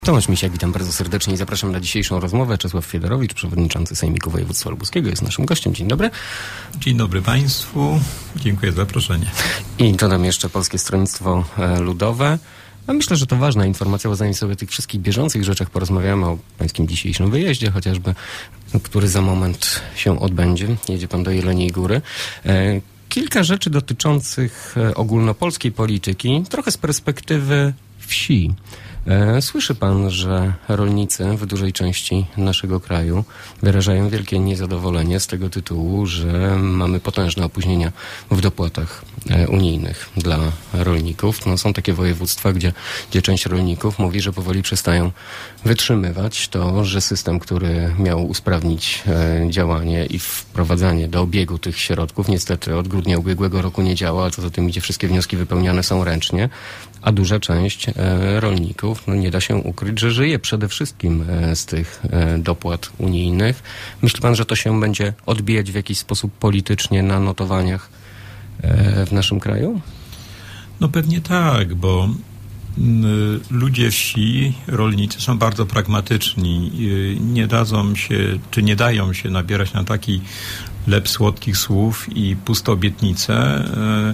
Tomasz Misiak, witam bardzo serdecznie i zapraszam na dzisiejszą rozmowę. Czesław Fiedorowicz, przewodniczący Sejmiku Województwa Lubuskiego, jest naszym gościem. Dzień dobry. Dzień dobry Państwu. Dziękuję za zaproszenie. I dodam jeszcze Polskie Stronnictwo Ludowe. A myślę, że to ważna informacja, bo zanim sobie o tych wszystkich bieżących rzeczach porozmawiamy, o pańskim dzisiejszym wyjeździe chociażby, który za moment się odbędzie. Jedzie pan do Jeleniej Góry. Kilka rzeczy dotyczących ogólnopolskiej polityki, trochę z perspektywy wsi. Słyszy pan, że rolnicy w dużej części naszego kraju wyrażają wielkie niezadowolenie z tego tytułu, że mamy potężne opóźnienia w dopłatach unijnych dla rolników. No, są takie województwa, gdzie część rolników mówi, że powoli przestają wytrzymywać to, że system, który miał usprawnić działanie i wprowadzanie do obiegu tych środków, niestety od grudnia ubiegłego roku nie działa, a co za tym idzie, wszystkie wnioski wypełniane są ręcznie, a duża część rolników, no nie da się ukryć, że żyje przede wszystkim z tych dopłat unijnych. Myśli pan, że to się będzie odbijać w jakiś sposób politycznie na notowaniach w naszym kraju? No pewnie tak, bo ludzie wsi, rolnicy są bardzo pragmatyczni. Nie dadzą się, czy nie dają się nabierać na taki lep słodkich słów i puste obietnice.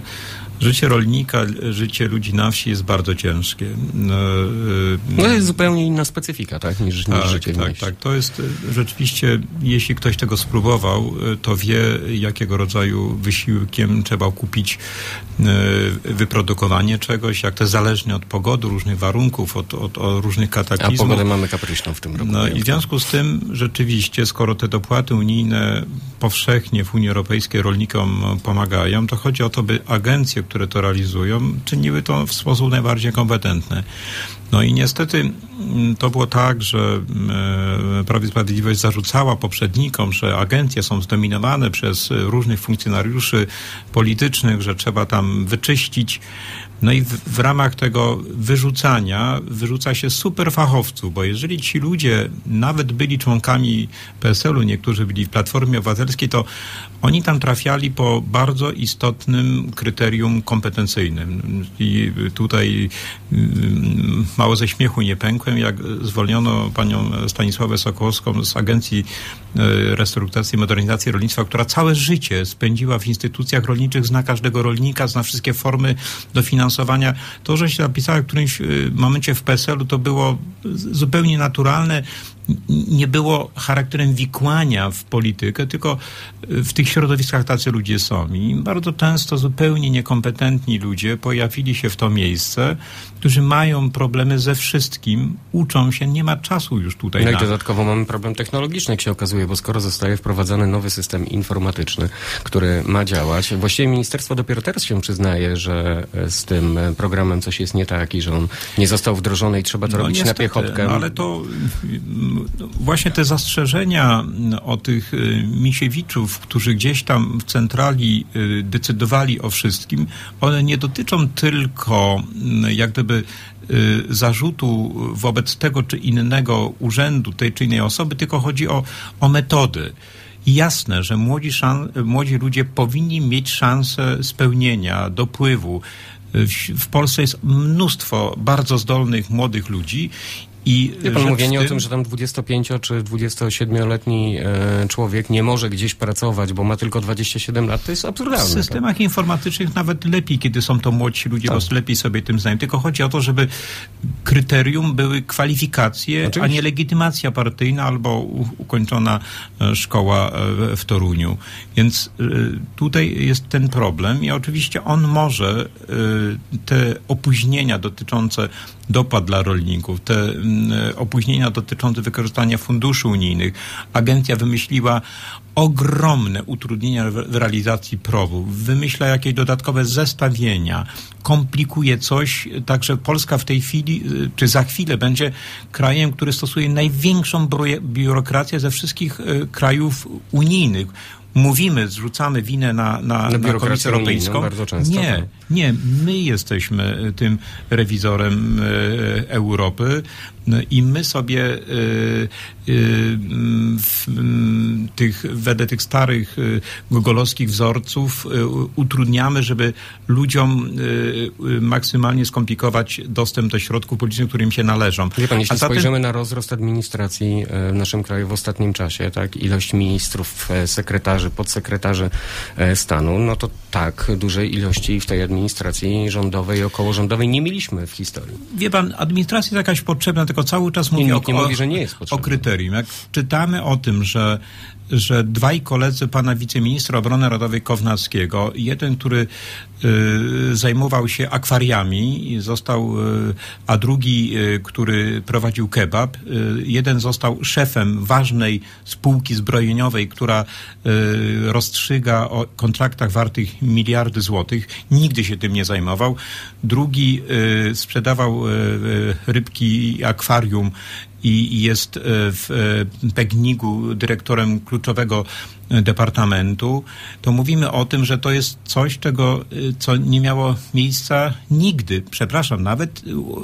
Życie rolnika, życie ludzi na wsi jest bardzo ciężkie. No to jest zupełnie inna specyfika, tak, niż życie w mieście. Tak. To jest rzeczywiście, jeśli ktoś tego spróbował, to wie, jakiego rodzaju wysiłkiem trzeba kupić wyprodukowanie czegoś, jak to jest zależne od pogody, różnych warunków, od różnych kataklizmów. A pogodę mamy kapryśną w tym roku. No i w związku z tym rzeczywiście, skoro te dopłaty unijne powszechnie w Unii Europejskiej rolnikom pomagają, to chodzi o to, by agencje, które to realizują, czyniły to w sposób najbardziej kompetentny. No i niestety to było tak, że Prawo i Sprawiedliwość zarzucała poprzednikom, że agencje są zdominowane przez różnych funkcjonariuszy politycznych, że trzeba tam wyczyścić. No i w ramach tego wyrzuca się super fachowców, bo jeżeli ci ludzie nawet byli członkami PSL-u, niektórzy byli w Platformie Obywatelskiej, to oni tam trafiali po bardzo istotnym kryterium kompetencyjnym. I tutaj mało ze śmiechu nie pękłem, jak zwolniono panią Stanisławę Sokołowską z Agencji Restrukturyzacji i Modernizacji Rolnictwa, która całe życie spędziła w instytucjach rolniczych, zna każdego rolnika, zna wszystkie formy dofinansowania. To, że się napisała w którymś momencie w PSL-u, to było zupełnie naturalne. Nie było charakterem wikłania w politykę, tylko w tych środowiskach tacy ludzie są. I bardzo często zupełnie niekompetentni ludzie pojawili się w to miejsce, którzy mają problemy ze wszystkim, uczą się, nie ma czasu już tutaj. No i dodatkowo mamy problem technologiczny, jak się okazuje, bo skoro zostaje wprowadzany nowy system informatyczny, który ma działać, właściwie ministerstwo dopiero teraz się przyznaje, że z tym programem coś jest nie tak i że on nie został wdrożony i trzeba to robić niestety, na piechotkę. No ale to właśnie te zastrzeżenia o tych Misiewiczów, którzy gdzieś tam w centrali decydowali o wszystkim, one nie dotyczą tylko jak gdyby zarzutu wobec tego czy innego urzędu, tej czy innej osoby, tylko chodzi o metody. Jasne, że młodzi ludzie powinni mieć szansę spełnienia, dopływu. W Polsce jest mnóstwo bardzo zdolnych młodych ludzi. Wie pan, mówienie o tym, że tam 25 czy 27-letni człowiek nie może gdzieś pracować, bo ma tylko 27 lat, to jest absurdalne. W systemach informatycznych nawet lepiej, kiedy są to młodsi ludzie, bo lepiej sobie tym znają. Tylko chodzi o to, żeby kryterium były kwalifikacje, oczywiście, a nie legitymacja partyjna albo ukończona szkoła w Toruniu. Więc tutaj jest ten problem i oczywiście on może te opóźnienia dotyczące dopłat dla rolników, te opóźnienia dotyczące wykorzystania funduszy unijnych. Agencja wymyśliła ogromne utrudnienia w realizacji PROW-u, wymyśla jakieś dodatkowe zestawienia, komplikuje coś, także Polska w tej chwili, czy za chwilę będzie krajem, który stosuje największą biurokrację ze wszystkich krajów unijnych. Zrzucamy winę na Komisję Europejską. Bardzo często. Nie. Nie, my jesteśmy tym rewizorem Europy i my sobie wedle tych starych gogolowskich wzorców utrudniamy, żeby ludziom maksymalnie skomplikować dostęp do środków publicznych, którym się należą. Wie pan, jeśli spojrzymy na rozrost administracji w naszym kraju w ostatnim czasie, tak, ilość ministrów, sekretarzy, podsekretarzy stanu, no to tak dużej ilości w tej administracji rządowej i okołorządowej nie mieliśmy w historii. Wie pan, administracja jest jakaś potrzebna, tylko cały czas mówię o kryterium. Jak czytamy o tym, że dwaj koledzy pana wiceministra obrony narodowej Kownackiego, jeden, który zajmował się akwariami, a drugi, który prowadził kebab, jeden został szefem ważnej spółki zbrojeniowej, która rozstrzyga o kontraktach wartych miliardy złotych, nigdy się tym nie zajmował, drugi sprzedawał rybki akwarium i jest w PGNiG-u dyrektorem kluczowego departamentu, to mówimy o tym, że to jest coś, co nie miało miejsca nigdy. Przepraszam, nawet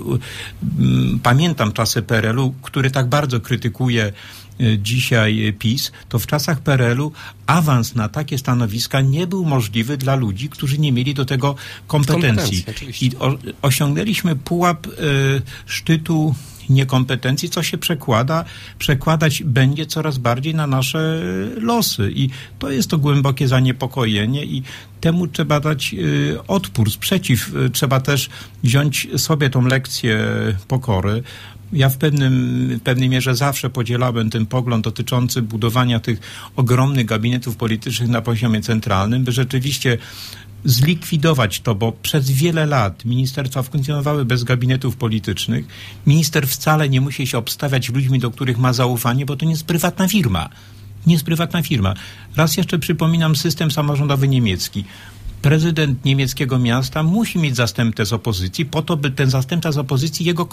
pamiętam czasy PRL-u, który tak bardzo krytykuje dzisiaj PiS, to w czasach PRL-u awans na takie stanowiska nie był możliwy dla ludzi, którzy nie mieli do tego kompetencji. I osiągnęliśmy pułap szczytu niekompetencji, co się przekładać będzie coraz bardziej na nasze losy. I to jest to głębokie zaniepokojenie i temu trzeba dać odpór, sprzeciw. Trzeba też wziąć sobie tą lekcję pokory. Ja w pewnej mierze zawsze podzielałem ten pogląd dotyczący budowania tych ogromnych gabinetów politycznych na poziomie centralnym, by rzeczywiście zlikwidować to, bo przez wiele lat ministerstwa funkcjonowały bez gabinetów politycznych. Minister wcale nie musi się obstawiać ludźmi, do których ma zaufanie, bo to nie jest prywatna firma. Nie jest prywatna firma. Raz jeszcze przypominam system samorządowy niemiecki. Prezydent niemieckiego miasta musi mieć zastępcę z opozycji po to, by ten zastępca z opozycji jego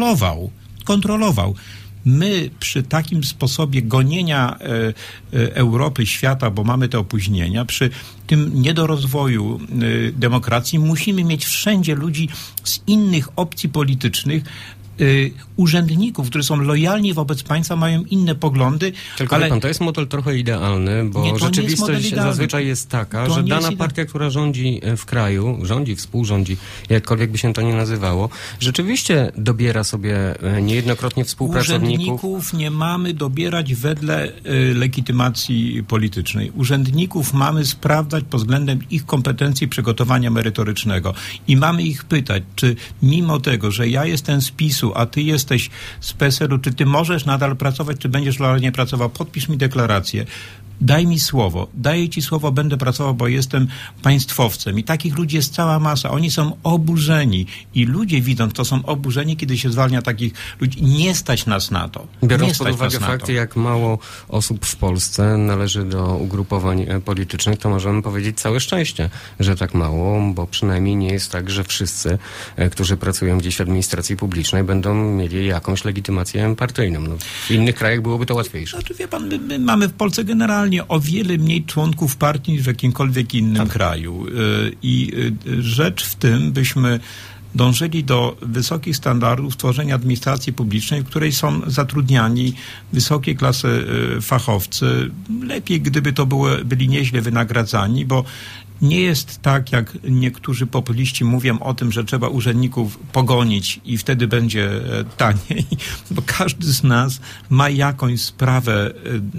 kontrolował. My przy takim sposobie gonienia Europy, świata, bo mamy te opóźnienia, przy tym niedorozwoju demokracji musimy mieć wszędzie ludzi z innych opcji politycznych, urzędników, którzy są lojalni wobec państwa, mają inne poglądy. Tylko ale... to jest model trochę idealny, bo rzeczywistość zazwyczaj jest taka, że dana partia, która rządzi w kraju, współrządzi, jakkolwiek by się to nie nazywało, rzeczywiście dobiera sobie niejednokrotnie współpracowników. Urzędników nie mamy dobierać wedle legitymacji politycznej. Urzędników mamy sprawdzać pod względem ich kompetencji przygotowania merytorycznego. I mamy ich pytać, czy mimo tego, że ja jestem z PiS-u, a ty jesteś z PSL-u, czy ty możesz nadal pracować, czy będziesz lojalnie pracował? Podpisz mi deklarację. Daj mi słowo. Daję ci słowo, będę pracował, bo jestem państwowcem. I takich ludzi jest cała masa. Oni są oburzeni. I ludzie widząc, to są oburzeni, kiedy się zwalnia takich ludzi. Nie stać nas na to. Biorąc pod uwagę fakt, jak mało osób w Polsce należy do ugrupowań politycznych, to możemy powiedzieć całe szczęście, że tak mało, bo przynajmniej nie jest tak, że wszyscy, którzy pracują gdzieś w administracji publicznej, będą mieli jakąś legitymację partyjną. No, w innych krajach byłoby to łatwiejsze. Znaczy, wie pan, my mamy w Polsce generalnie o wiele mniej członków partii niż w jakimkolwiek innym kraju. I rzecz w tym, byśmy dążyli do wysokich standardów tworzenia administracji publicznej, w której są zatrudniani wysokiej klasy fachowcy. Lepiej, gdyby to byli nieźle wynagradzani, bo nie jest tak, jak niektórzy populiści mówią o tym, że trzeba urzędników pogonić i wtedy będzie taniej, bo każdy z nas ma jakąś sprawę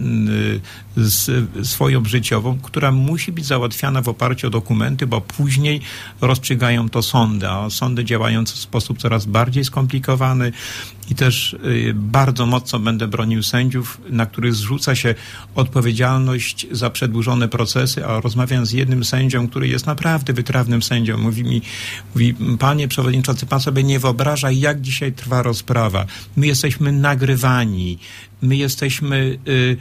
swoją życiową, która musi być załatwiana w oparciu o dokumenty, bo później rozstrzygają to sądy, a sądy działają w sposób coraz bardziej skomplikowany i też bardzo mocno będę bronił sędziów, na których zrzuca się odpowiedzialność za przedłużone procesy, a rozmawiam z jednym sędzią, który jest naprawdę wytrawnym sędzią. Mówi, panie przewodniczący, pan sobie nie wyobraża, jak dzisiaj trwa rozprawa. My jesteśmy nagrywani, my jesteśmy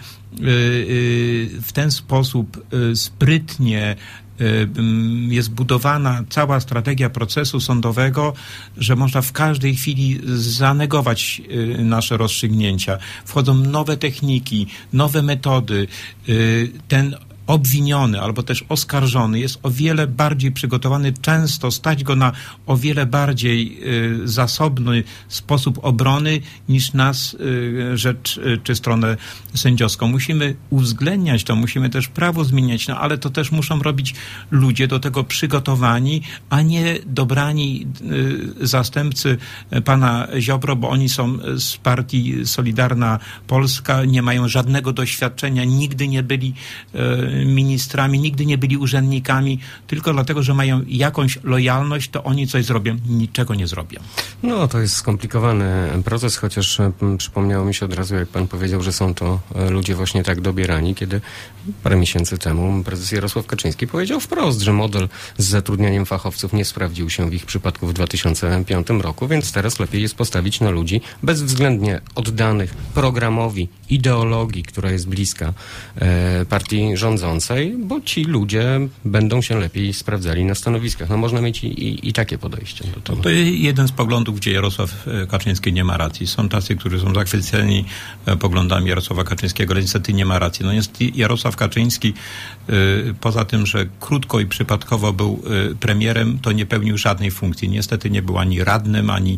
w ten sposób sprytnie jest budowana cała strategia procesu sądowego, że można w każdej chwili zanegować nasze rozstrzygnięcia. Wchodzą nowe techniki, nowe metody. Ten obwiniony albo też oskarżony jest o wiele bardziej przygotowany, często stać go na o wiele bardziej zasobny sposób obrony niż nas rzecz czy stronę sędziowską. Musimy uwzględniać to, musimy też prawo zmieniać, no ale to też muszą robić ludzie do tego przygotowani, a nie dobrani zastępcy pana Ziobro, bo oni są z partii Solidarna Polska, nie mają żadnego doświadczenia, nigdy nie byli ministrami, nigdy nie byli urzędnikami, tylko dlatego, że mają jakąś lojalność, to oni coś zrobią, niczego nie zrobią. No, to jest skomplikowany proces, chociaż przypomniało mi się od razu, jak pan powiedział, że są to ludzie właśnie tak dobierani, kiedy parę miesięcy temu prezes Jarosław Kaczyński powiedział wprost, że model z zatrudnianiem fachowców nie sprawdził się w ich przypadku w 2005 roku, więc teraz lepiej jest postawić na ludzi bezwzględnie oddanych programowi, ideologii, która jest bliska partii rządzącej, bo ci ludzie będą się lepiej sprawdzali na stanowiskach. No można mieć i takie podejście do tego. To jest jeden z poglądów, gdzie Jarosław Kaczyński nie ma racji. Są tacy, którzy są zachwyceni poglądami Jarosława Kaczyńskiego, ale niestety nie ma racji. No niestety Jarosław Kaczyński poza tym, że krótko i przypadkowo był premierem, to nie pełnił żadnej funkcji. Niestety nie był ani radnym, ani...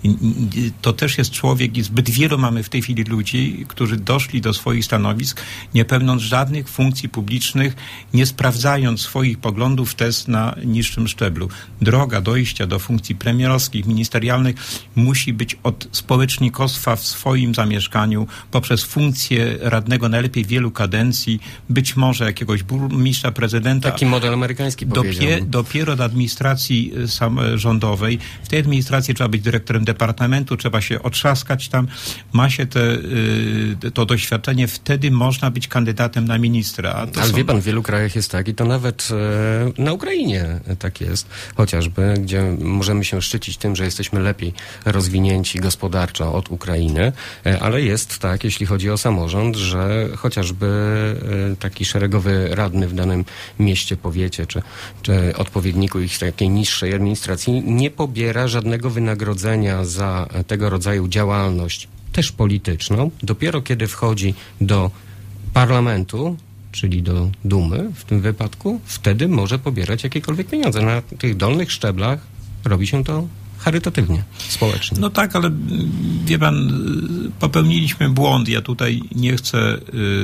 To też jest człowiek i zbyt wielu mamy w tej chwili ludzi, którzy doszli do swoich stanowisk, nie pełniąc żadnych funkcji publicznych, nie sprawdzając swoich poglądów test na niższym szczeblu. Droga dojścia do funkcji premierowskich, ministerialnych musi być od społecznikostwa w swoim zamieszkaniu, poprzez funkcję radnego najlepiej wielu kadencji, być może jakiegoś burmistrza, prezydenta. Taki model amerykański powiedział. Dopiero do administracji samorządowej. W tej administracji trzeba być dyrektorem departamentu, trzeba się otrzaskać tam. Ma się to doświadczenie, wtedy można być kandydatem na ministra. Ale wie pan, w wielu krajach jest tak i to nawet na Ukrainie tak jest, chociażby, gdzie możemy się szczycić tym, że jesteśmy lepiej rozwinięci gospodarczo od Ukrainy, ale jest tak, jeśli chodzi o samorząd, że chociażby taki szeregowy radny w danym mieście, powiecie, czy odpowiedniku ich takiej niższej administracji nie pobiera żadnego wynagrodzenia za tego rodzaju działalność, też polityczną, dopiero kiedy wchodzi do parlamentu, czyli do Dumy w tym wypadku, wtedy może pobierać jakiekolwiek pieniądze. Na tych dolnych szczeblach robi się to charytatywnie, społecznie. No tak, ale wie pan, popełniliśmy błąd. Ja tutaj nie chcę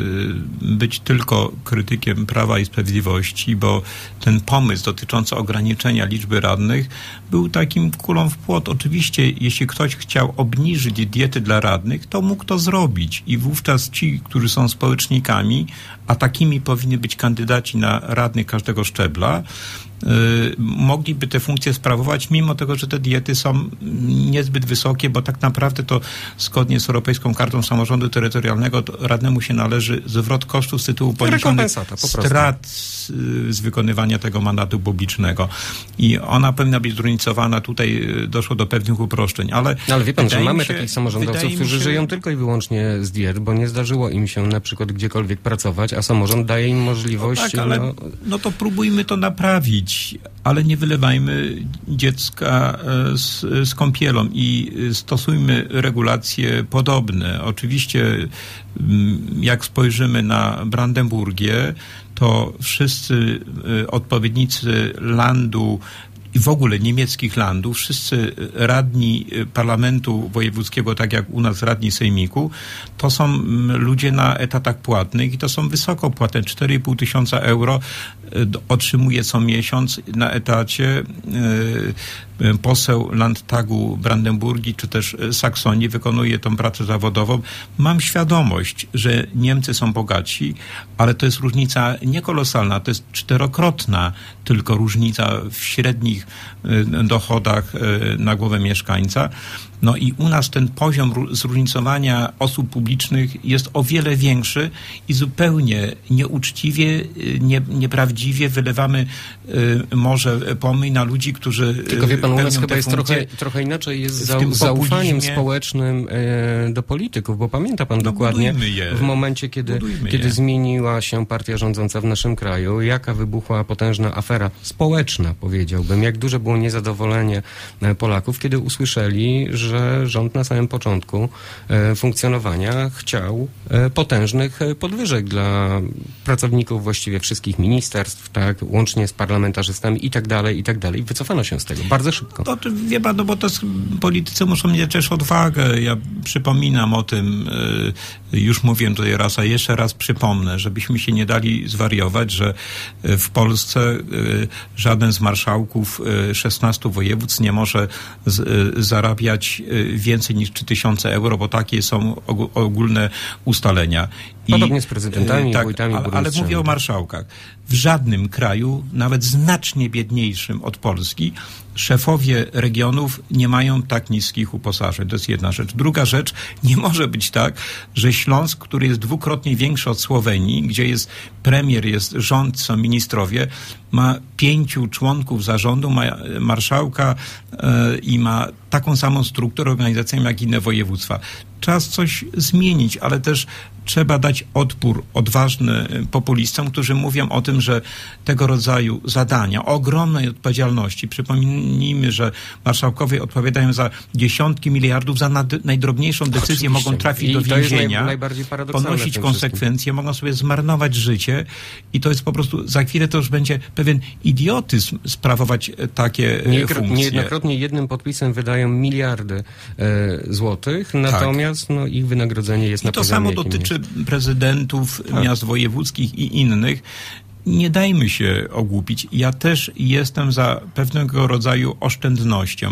być tylko krytykiem Prawa i Sprawiedliwości, bo ten pomysł dotyczący ograniczenia liczby radnych był takim kulą w płot. Oczywiście, jeśli ktoś chciał obniżyć diety dla radnych, to mógł to zrobić i wówczas ci, którzy są społecznikami, a takimi powinny być kandydaci na radnych każdego szczebla, mogliby te funkcje sprawować, mimo tego, że te diety są niezbyt wysokie, bo tak naprawdę to zgodnie z Europejską Kartą Samorządu Terytorialnego radnemu się należy zwrot kosztów z tytułu poniesionych strat z wykonywania tego mandatu publicznego. I ona powinna być zróżnicowana. Tutaj doszło do pewnych uproszczeń. Ale wie pan, że mamy takich samorządowców, którzy żyją tylko i wyłącznie z diet, bo nie zdarzyło im się na przykład gdziekolwiek pracować, a samorząd daje im możliwość... No tak, ale no to próbujmy to naprawić, ale nie wylewajmy dziecka z kąpielą i stosujmy regulacje podobne. Oczywiście jak spojrzymy na Brandenburgię, to wszyscy odpowiednicy landu i w ogóle niemieckich landów, wszyscy radni parlamentu wojewódzkiego, tak jak u nas radni sejmiku, to są ludzie na etatach płatnych i to są wysoko płatne. 4,5 tysiąca euro otrzymuje co miesiąc na etacie poseł Landtagu Brandenburgii czy też Saksonii, wykonuje tą pracę zawodową. Mam świadomość, że Niemcy są bogaci, ale to jest różnica niekolosalna, to jest 4-krotna tylko różnica w średnich dochodach na głowę mieszkańca. No i u nas ten poziom zróżnicowania osób publicznych jest o wiele większy i zupełnie nieuczciwie, nieprawdziwie wylewamy morze pomyj na ludzi, którzy tylko wie pan, u nas chyba jest trochę inaczej jest z zaufaniem społecznym do polityków, bo pamięta pan dokładnie w momencie, kiedy zmieniła się partia rządząca w naszym kraju, jaka wybuchła potężna afera społeczna, powiedziałbym, jak duże było niezadowolenie Polaków, kiedy usłyszeli, że że rząd na samym początku funkcjonowania chciał potężnych podwyżek dla pracowników właściwie wszystkich ministerstw, tak, łącznie z parlamentarzystami i tak dalej. Wycofano się z tego bardzo szybko. To, wie pan, no bo to politycy muszą mieć też odwagę. Ja przypominam o tym, już mówiłem tutaj raz, a jeszcze raz przypomnę, żebyśmy się nie dali zwariować, że w Polsce żaden z marszałków 16 województw nie może zarabiać więcej niż 3000 euro, bo takie są ogólne ustalenia. Podobnie z prezydentami, tak, wójtami, ale mówię o marszałkach. W żadnym kraju, nawet znacznie biedniejszym od Polski, szefowie regionów nie mają tak niskich uposażeń. To jest jedna rzecz. Druga rzecz, nie może być tak, że Śląsk, który jest dwukrotnie większy od Słowenii, gdzie jest premier, jest rząd, są ministrowie, ma 5 członków zarządu, ma marszałka i ma taką samą strukturę organizacyjną jak inne województwa. Czas coś zmienić, ale też trzeba dać odpór odważny populistom, którzy mówią o tym, że tego rodzaju zadania, ogromnej odpowiedzialności, przypomnijmy, że marszałkowie odpowiadają za dziesiątki miliardów, za najdrobniejszą decyzję oczywiście. Mogą trafić do więzienia, ponosić konsekwencje, mogą sobie zmarnować życie i to jest po prostu, za chwilę to już będzie pewien idiotyzm sprawować takie funkcje. Niejednokrotnie jednym podpisem wydają miliardy złotych, natomiast ich wynagrodzenie jest na poziomie. I to samo dotyczy prezydentów miast wojewódzkich i innych. Nie dajmy się ogłupić. Ja też jestem za pewnego rodzaju oszczędnością,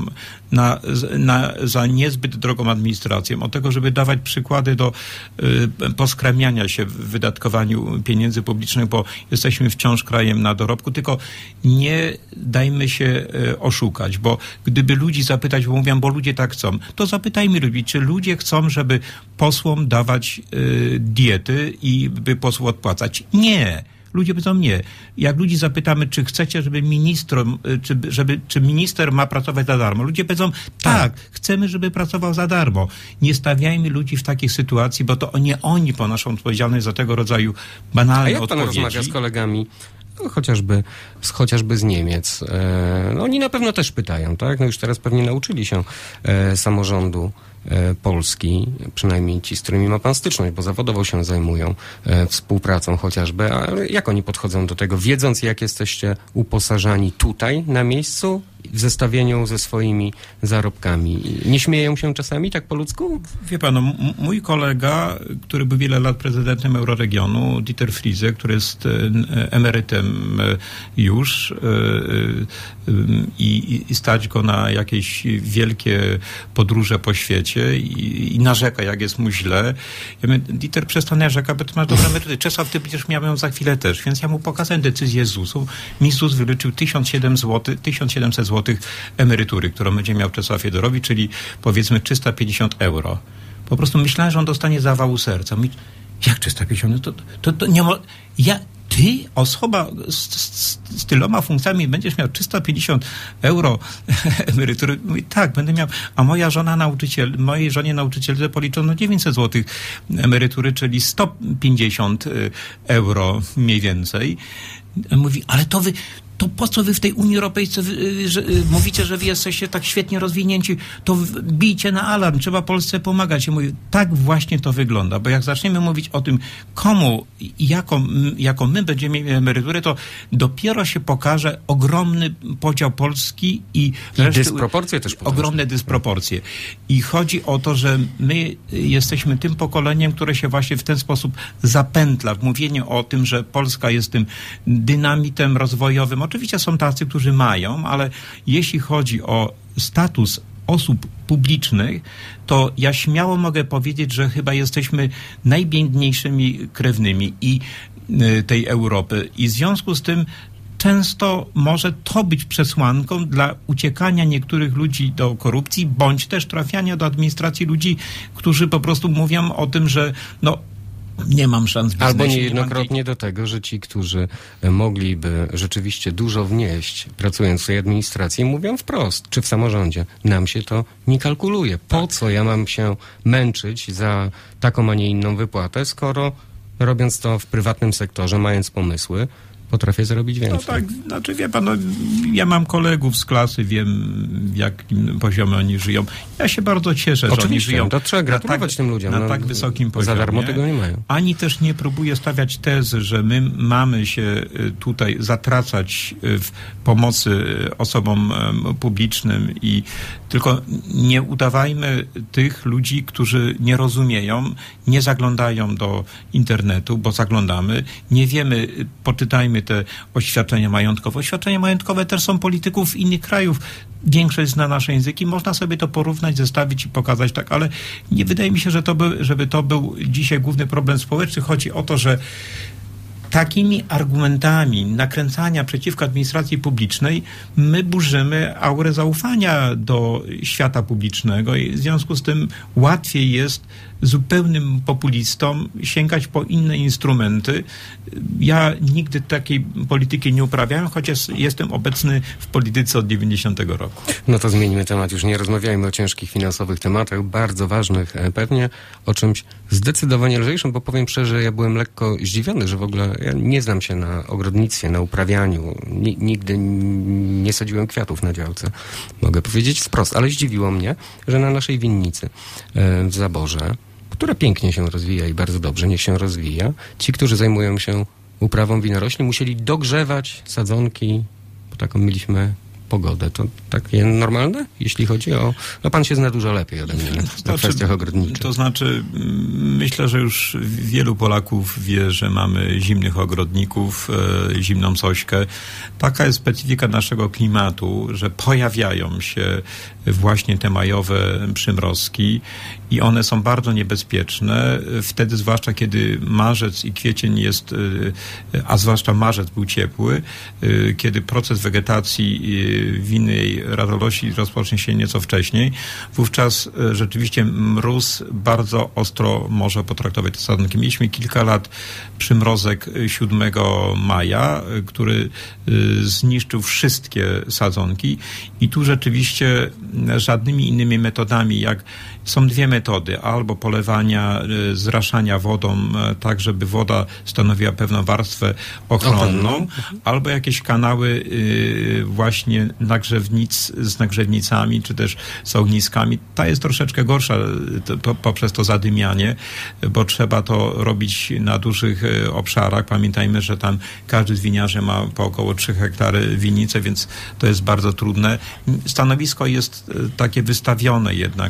za niezbyt drogą administracją, od tego, żeby dawać przykłady do poskramiania się w wydatkowaniu pieniędzy publicznych, bo jesteśmy wciąż krajem na dorobku, tylko nie dajmy się oszukać, bo gdyby ludzi zapytać, bo mówią, bo ludzie tak chcą, to zapytajmy ludzi, czy ludzie chcą, żeby posłom dawać diety i by posłów odpłacać? Nie. Ludzie powiedzą nie. Jak ludzi zapytamy, czy chcecie, żeby czy minister ma pracować za darmo? Ludzie powiedzą tak, chcemy, żeby pracował za darmo. Nie stawiajmy ludzi w takiej sytuacji, bo to nie oni ponoszą odpowiedzialność za tego rodzaju banalne odpowiedzi. A jak pan rozmawia z kolegami, chociażby z Niemiec? Oni na pewno też pytają, tak? Już teraz pewnie nauczyli się samorządu Polski, przynajmniej ci, z którymi ma pan styczność, bo zawodowo się zajmują współpracą chociażby, ale jak oni podchodzą do tego, wiedząc, jak jesteście uposażani tutaj na miejscu w zestawieniu ze swoimi zarobkami? Nie śmieją się czasami tak po ludzku? Wie pan, mój kolega, który był wiele lat prezydentem Euroregionu, Dieter Friese, który jest emerytem już i stać go na jakieś wielkie podróże po świecie i narzeka, jak jest mu źle. Ja mówię, Dieter, przestań narzekać, bo ty masz dobre emerytury. Czesław, ty będziesz miał ją za chwilę też. Więc ja mu pokazałem decyzję ZUS-u. Mi ZUS wyliczył 1700 zł emerytury, którą będzie miał Czesław Fedorowicz, czyli powiedzmy 350 euro. Po prostu myślałem, że on dostanie zawału serca. Mówi, jak 350? To nie ma... Ty, osoba z tyloma funkcjami, będziesz miał 350 euro emerytury? Mówi, tak, będę miał. A mojej żonie nauczycielce policzono 900 zł emerytury, czyli 150 euro mniej więcej. Mówi, ale to po co wy w tej Unii Europejskiej mówicie, że wy jesteście tak świetnie rozwinięci, to bijcie na alarm, trzeba Polsce pomagać. I mówię, tak właśnie to wygląda, bo jak zaczniemy mówić o tym, komu i jaką my będziemy mieli emeryturę, to dopiero się pokaże ogromny podział Polski i dysproporcje też ogromne dysproporcje. I chodzi o to, że my jesteśmy tym pokoleniem, które się właśnie w ten sposób zapętla w mówieniu o tym, że Polska jest tym dynamitem rozwojowym. Oczywiście są tacy, którzy mają, ale jeśli chodzi o status osób publicznych, to ja śmiało mogę powiedzieć, że chyba jesteśmy najbiedniejszymi krewnymi i tej Europy. I w związku z tym często może to być przesłanką dla uciekania niektórych ludzi do korupcji, bądź też trafiania do administracji ludzi, którzy po prostu mówią o tym, że nie mam szans w biznesie. Albo niejednokrotnie do tego, że ci, którzy mogliby rzeczywiście dużo wnieść, pracując w tej administracji, mówią wprost, czy w samorządzie, nam się to nie kalkuluje. Po co ja mam się męczyć za taką, a nie inną wypłatę, skoro robiąc to w prywatnym sektorze, mając pomysły, potrafię zrobić więcej. No tak, znaczy wie pan, ja mam kolegów z klasy, wiem w jakim poziomie oni żyją. Ja się bardzo cieszę, że oni żyją. To trzeba gratulować tym ludziom. Na tak wysokim poziomie. Za darmo tego nie mają. Ani też nie próbuję stawiać tezy, że my mamy się tutaj zatracać w pomocy osobom publicznym i tylko nie udawajmy tych ludzi, którzy nie rozumieją, nie zaglądają do internetu, bo zaglądamy, nie wiemy, poczytajmy te oświadczenia majątkowe. Oświadczenia majątkowe też są polityków innych krajów. Większość zna nasze języki. Można sobie to porównać, zestawić i pokazać tak, ale nie wydaje mi się, że żeby to był dzisiaj główny problem społeczny. Chodzi o to, że takimi argumentami nakręcania przeciwko administracji publicznej my burzymy aurę zaufania do świata publicznego i w związku z tym łatwiej jest zupełnym populistom sięgać po inne instrumenty. Ja nigdy takiej polityki nie uprawiałem, chociaż jestem obecny w polityce od 90 roku. No to zmieńmy temat. Już nie rozmawiajmy o ciężkich finansowych tematach, bardzo ważnych pewnie, o czymś zdecydowanie lżejszym, bo powiem szczerze, ja byłem lekko zdziwiony, że w ogóle ja nie znam się na ogrodnictwie, na uprawianiu. Nigdy nie sadziłem kwiatów na działce. Mogę powiedzieć wprost, ale zdziwiło mnie, że na naszej winnicy w Zaborze, która pięknie się rozwija i bardzo dobrze, niech się rozwija, ci, którzy zajmują się uprawą winorośli, musieli dogrzewać sadzonki, bo taką mieliśmy pogodę. To takie normalne, jeśli chodzi o... No pan się zna dużo lepiej ode mnie na kwestiach ogrodniczych. To znaczy, myślę, że już wielu Polaków wie, że mamy zimnych ogrodników, zimną sośkę. Taka jest specyfika naszego klimatu, że pojawiają się właśnie te majowe przymrozki i one są bardzo niebezpieczne. Wtedy, zwłaszcza kiedy marzec i kwiecień jest, a zwłaszcza marzec był ciepły, kiedy proces wegetacji winnej ratolości rozpocznie się nieco wcześniej, wówczas rzeczywiście mróz bardzo ostro może potraktować te sadzonki. Mieliśmy kilka lat przymrozek 7 maja, który zniszczył wszystkie sadzonki i tu rzeczywiście żadnymi innymi metodami, jak są dwie metody, albo polewania, zraszania wodą, tak żeby woda stanowiła pewną warstwę ochronną, albo jakieś kanały właśnie z nagrzewnicami, czy też z ogniskami. Ta jest troszeczkę gorsza poprzez to zadymianie, bo trzeba to robić na dużych obszarach. Pamiętajmy, że tam każdy z winiarzy ma po około 3 hektary winnicy, więc to jest bardzo trudne. Stanowisko jest takie wystawione jednak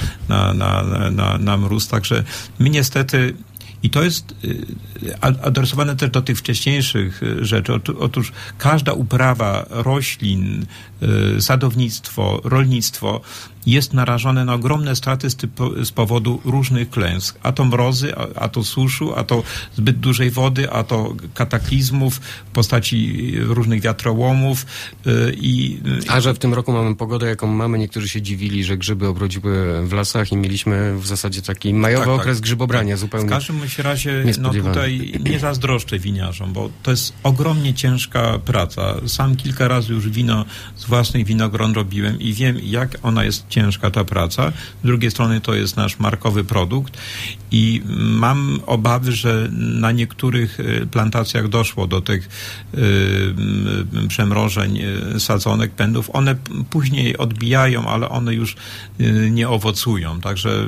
na mróz, także my niestety i to jest adresowane też do tych wcześniejszych rzeczy. Otóż każda uprawa roślin, sadownictwo, rolnictwo jest narażone na ogromne straty z powodu różnych klęsk. A to mrozy, a to suszu, a to zbyt dużej wody, a to kataklizmów w postaci różnych wiatrołomów. A że w tym roku mamy pogodę, jaką mamy, niektórzy się dziwili, że grzyby obrodziły w lasach i mieliśmy w zasadzie taki majowy okres grzybobrania zupełnie. W każdym razie tutaj nie zazdroszczę winiarzom, bo to jest ogromnie ciężka praca. Sam kilka razy już wino z własnych winogron robiłem i wiem, jak ona jest ciężka ta praca. Z drugiej strony to jest nasz markowy produkt i mam obawy, że na niektórych plantacjach doszło do tych przemrożeń sadzonek, pędów. One później odbijają, ale one już nie owocują. Także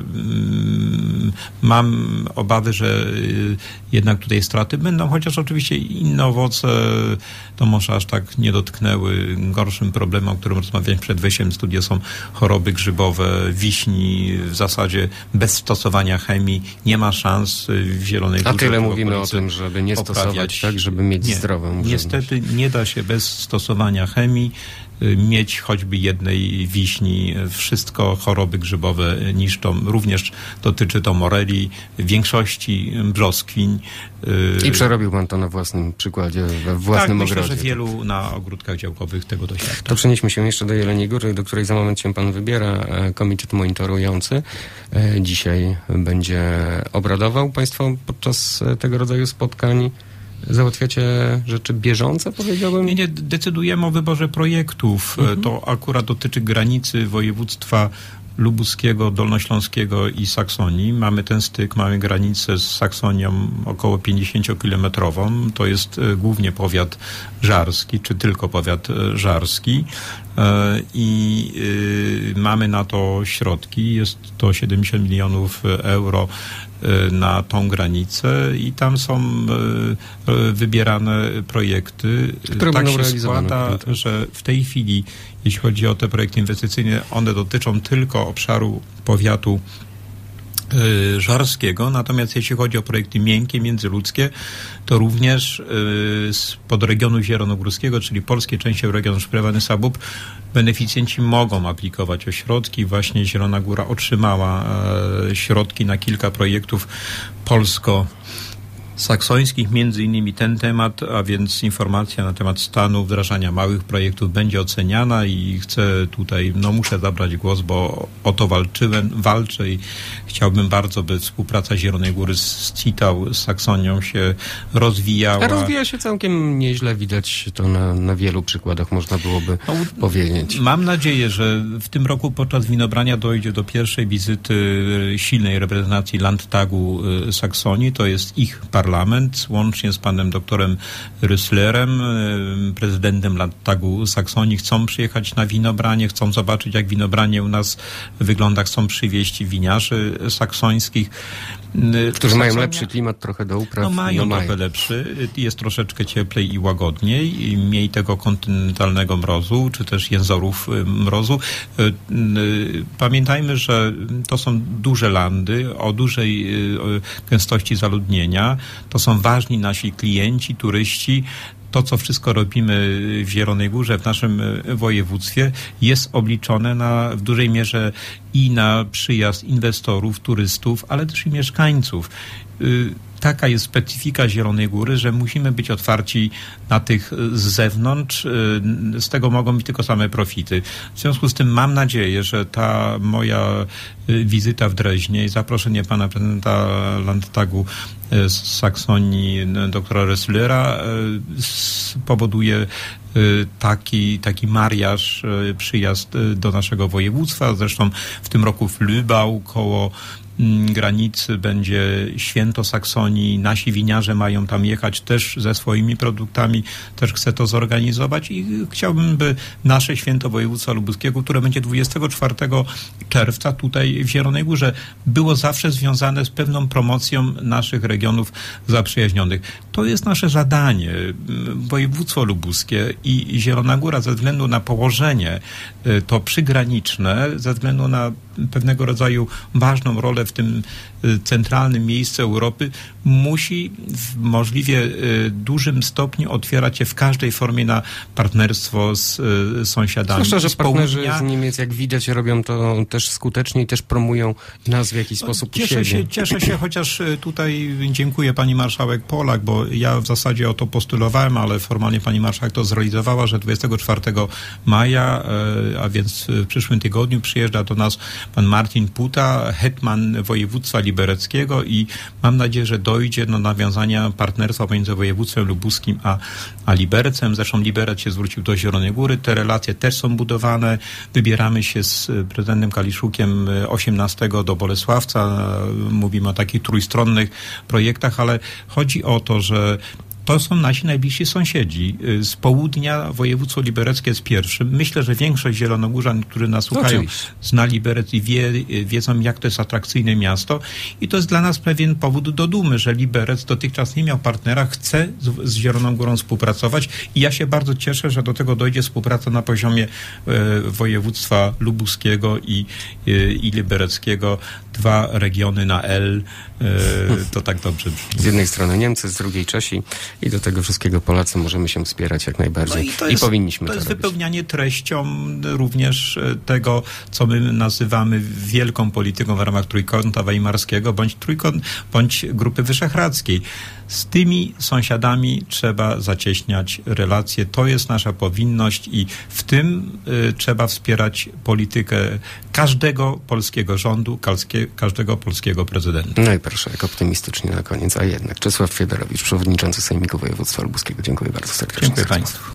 mam obawy, że jednak tutaj straty będą, chociaż oczywiście inne owoce to może aż tak nie dotknęły. Gorszym problemem, o którym rozmawiałem przed wejściem w studio, są choroby grzybowe, wiśni, w zasadzie bez stosowania chemii nie ma szans w Zielonej Górze. A tyle mówimy o tym, żeby nie stosować, tak, żeby mieć zdrową żywność. Niestety nie da się bez stosowania chemii mieć choćby jednej wiśni. Wszystko choroby grzybowe niszczą. Również dotyczy to moreli, większości brzoskwiń. I przerobił pan to na własnym przykładzie, we własnym ogrodzie. Myślę, że wielu na ogródkach działkowych tego doświadcza. To przenieśmy się jeszcze do Jeleniej Góry, do której za moment się pan wybiera. Komitet monitorujący dzisiaj będzie obradował. Państwo podczas tego rodzaju spotkań załatwiacie rzeczy bieżące, powiedziałbym? Nie, decydujemy o wyborze projektów. To akurat dotyczy granicy województwa lubuskiego, dolnośląskiego i Saksonii. Mamy ten styk, mamy granicę z Saksonią około 50-kilometrową. To jest głównie powiat żarski, czy tylko powiat żarski. I mamy na to środki. Jest to 70 milionów euro na tą granicę i tam są wybierane projekty. Które tak będą się realizowane. składa, że w tej chwili, jeśli chodzi o te projekty inwestycyjne, one dotyczą tylko obszaru powiatu żarskiego, natomiast jeśli chodzi o projekty miękkie, międzyludzkie, to również z podregionu zielonogórskiego, czyli polskiej części regionu Szprewany Sabub, beneficjenci mogą aplikować o środki. Właśnie Zielona Góra otrzymała środki na kilka projektów polsko-saksońskich, między innymi ten temat, a więc informacja na temat stanu wdrażania małych projektów będzie oceniana i chcę tutaj, muszę zabrać głos, bo o to walczę i chciałbym bardzo, by współpraca Zielonej Góry z CITAU, z Saksonią się rozwijała. A rozwija się całkiem nieźle, widać to na wielu przykładach, można byłoby powiedzieć. Mam nadzieję, że w tym roku podczas winobrania dojdzie do pierwszej wizyty silnej reprezentacji Landtagu Saksonii, to jest ich parlament, łącznie z panem doktorem Rüsslerem, prezydentem Landtagu Saksonii, chcą przyjechać na winobranie, chcą zobaczyć, jak winobranie u nas wygląda, chcą przywieźć winiarzy saksońskich. Którzy mają lepszy klimat trochę do upraw. Mają trochę lepszy, jest troszeczkę cieplej i łagodniej, i mniej tego kontynentalnego mrozu, czy też jęzorów mrozu. Pamiętajmy, że to są duże landy o dużej gęstości zaludnienia. To są ważni nasi klienci, turyści. To, co wszystko robimy w Zielonej Górze, w naszym województwie, jest obliczone w dużej mierze i na przyjazd inwestorów, turystów, ale też i mieszkańców. Taka jest specyfika Zielonej Góry, że musimy być otwarci na tych z zewnątrz. Z tego mogą być tylko same profity. W związku z tym mam nadzieję, że ta moja wizyta w Dreźnie i zaproszenie pana prezydenta Landtagu z Saksonii, doktora Rüsslera, spowoduje taki mariaż, przyjazd do naszego województwa. Zresztą w tym roku w Lübau koło granicy będzie święto Saksonii. Nasi winiarze mają tam jechać też ze swoimi produktami. Też chcę to zorganizować i chciałbym, by nasze święto województwa lubuskiego, które będzie 24 czerwca tutaj w Zielonej Górze, było zawsze związane z pewną promocją naszych regionów zaprzyjaźnionych. To jest nasze zadanie. Województwo lubuskie i Zielona Góra ze względu na położenie to przygraniczne, ze względu na pewnego rodzaju ważną rolę w tym centralnym miejscu Europy, musi w możliwie dużym stopniu otwierać się w każdej formie na partnerstwo z sąsiadami. Zwłaszcza, że partnerzy z Niemiec, jak widać, robią to też skutecznie i też promują nas w jakiś sposób u siebie. Cieszę się, chociaż tutaj dziękuję pani marszałek Polak, bo ja w zasadzie o to postulowałem, ale formalnie pani marszałek to zrealizowała, że 24 maja, a więc w przyszłym tygodniu przyjeżdża do nas pan Martin Puta, hetman województwa libereckiego i mam nadzieję, że dojdzie do nawiązania partnerstwa pomiędzy województwem lubuskim a Libercem. Zresztą Liberec się zwrócił do Zielonej Góry. Te relacje też są budowane. Wybieramy się z prezydentem Kaliszukiem 18 do Bolesławca. Mówimy o takich trójstronnych projektach, ale chodzi o to, że to są nasi najbliżsi sąsiedzi. Z południa województwo libereckie jest pierwszym. Myślę, że większość zielonogórzan, którzy nas słuchają, zna Liberec i wiedzą, jak to jest atrakcyjne miasto. I to jest dla nas pewien powód do dumy, że Liberec dotychczas nie miał partnera, chce z Zieloną Górą współpracować i ja się bardzo cieszę, że do tego dojdzie współpraca na poziomie województwa lubuskiego i libereckiego. 2 regiony na L. To tak dobrze brzmi. Z jednej strony Niemcy, z drugiej Czesi i do tego wszystkiego Polacy możemy się wspierać jak najbardziej. I powinniśmy to robić. To jest wypełnianie treścią również tego, co my nazywamy wielką polityką w ramach Trójkąta Weimarskiego bądź Grupy Wyszehradzkiej. Z tymi sąsiadami trzeba zacieśniać relacje. To jest nasza powinność i w tym trzeba wspierać politykę każdego polskiego rządu, każdego polskiego prezydenta. No i proszę, jak optymistycznie na koniec, a jednak Czesław Fiedorowicz, przewodniczący Sejmiku Województwa Lubuskiego. Dziękuję bardzo serdecznie. Dziękuję państwu.